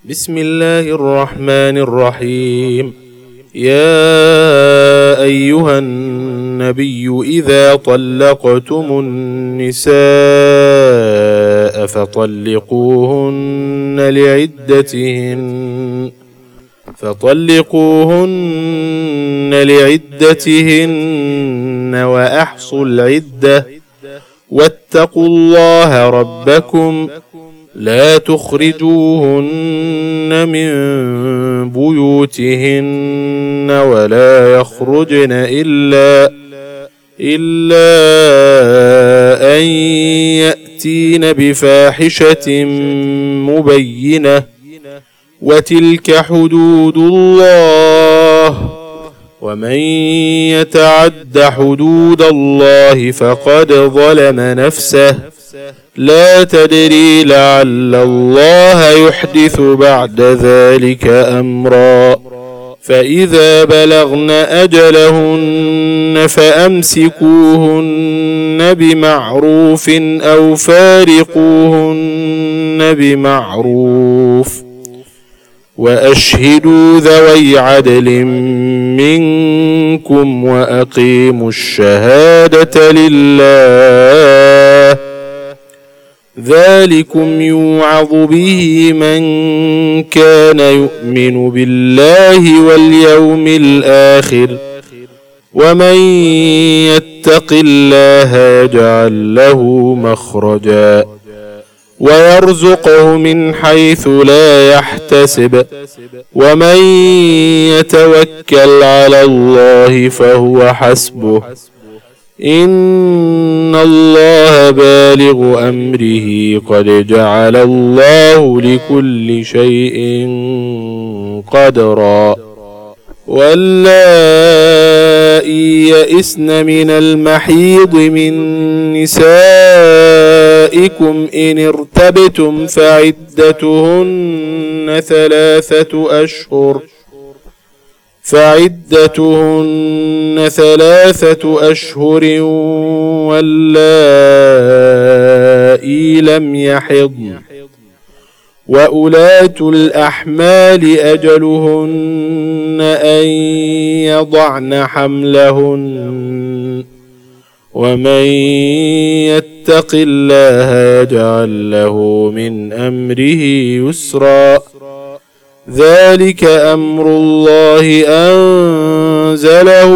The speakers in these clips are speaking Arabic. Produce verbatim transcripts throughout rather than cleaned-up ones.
بسم الله الرحمن الرحيم. يا أيها النبي إذا طلقتم النساء فطلقوهن لعدتهن فطلقوهن لعدتهن وأحصوا العدة واتقوا الله ربكم لا تخرجوهن من بيوتهن ولا يخرجن إلا إلا أن يأتين بفاحشة مبينة وتلك حدود الله ومن يتعد حدود الله فقد ظلم نفسه لا تدري لعل الله يحدث بعد ذلك أمرا فإذا بلغن أجلهن فأمسكوهن بمعروف أو فارقوهن بمعروف وأشهدوا ذوي عدل منكم وأقيموا الشهادة لله ذلكم يوعظ به من كان يؤمن بالله واليوم الآخر ومن يتق الله يجعل له مخرجا ويرزقه من حيث لا يحتسب ومن يتوكل على الله فهو حسبه إن الله بالغ أمره قد جعل الله لكل شيء قدرا واللائي يئسن من المحيض من نسائكم إن ارتبتم فعدتهن ثلاثة أشهر فعدتهن ثلاثة أشهر واللائي لم يحضن وأولاة الأحمال أجلهن أن يضعن حملهن ومن يتق الله يجعل له من أمره يسرا ذلك أمر الله أنزله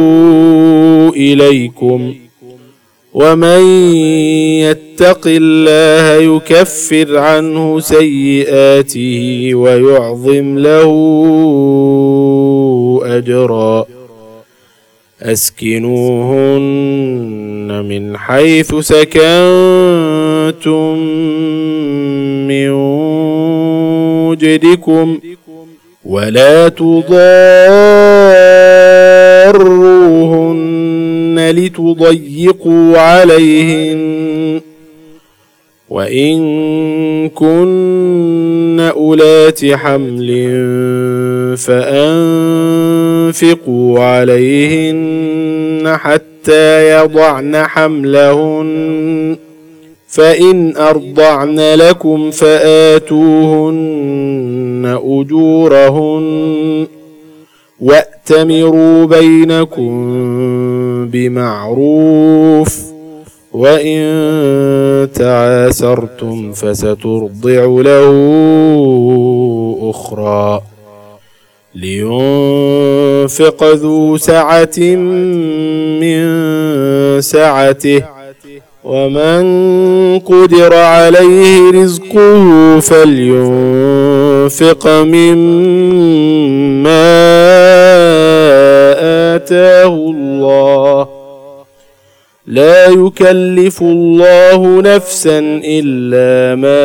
إليكم ومن يتق الله يكفر عنه سيئاته ويعظم له أجرا أسكنوهن من حيث سكنتم من وجدكم ولا تضاروهن لتضيقوا عليهن وإن كن أولات حمل فأنفقوا عليهن حتى يضعن حملهن فإن أرضعن لكم فآتوهن أجورهن وأتمروا بينكم بمعروف وإن تعاسرتم فسترضع له أخرى لينفق ذو سعة من سعته ومن قدر عليه رزقه فلينفق مما آتاه الله لا يكلف الله نفسا إلا ما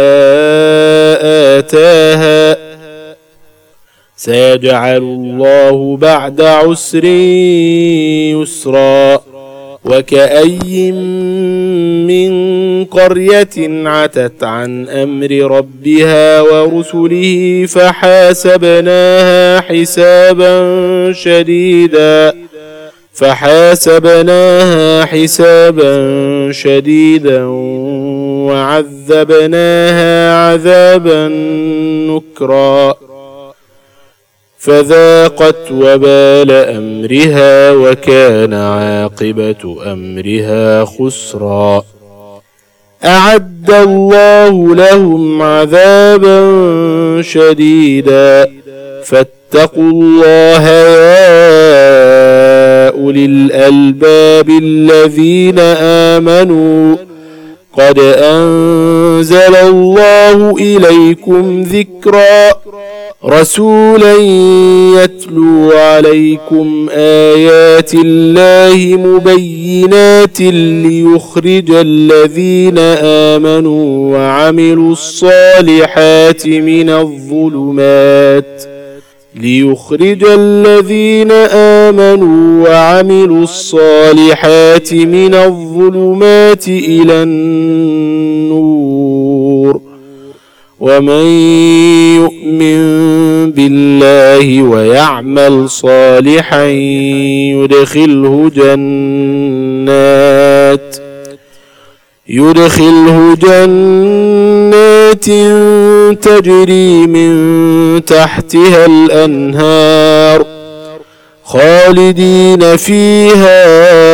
آتاها سيجعل الله بعد عسر يسرا وكأي من قرية عتت عن أمر ربها ورسله فحاسبناها حسابا شديدا فحاسبناها حسابا شديدا وعذبناها عذبناها عذابا نكرا فذاقت وبال أمرها وكان عاقبة أمرها خسرا أعد الله لهم عذابا شديدا فاتقوا الله يا أولي الألباب الذين آمنوا قد أنزل الله إليكم ذكرا رسولا يتلو عليكم آيات الله مبينات ليخرج الذين آمنوا وعملوا الصالحات من الظلمات ليخرج الذين آمنوا وعملوا الصالحات من الظلمات إلى النور ومن يؤمن بالله ويعمل صالحا يدخله جنات يدخله جنات تجري من تحتها الأنهار خالدين فيها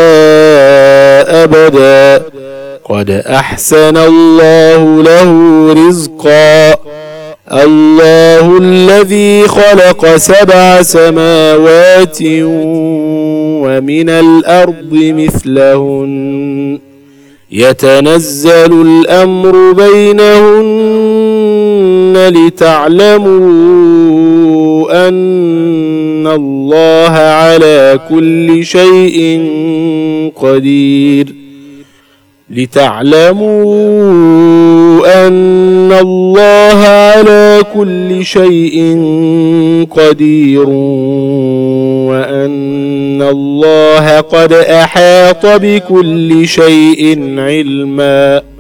أبدا قد أحسن الله له رزقا الله الذي خلق سبع سماوات ومن الأرض مثلهن يتنزل الأمر بينهن لتعلموا أن الله على كل شيء قدير لتعلموا أن الله على كل شيء قدير وأن الله قد أحاط بكل شيء علما.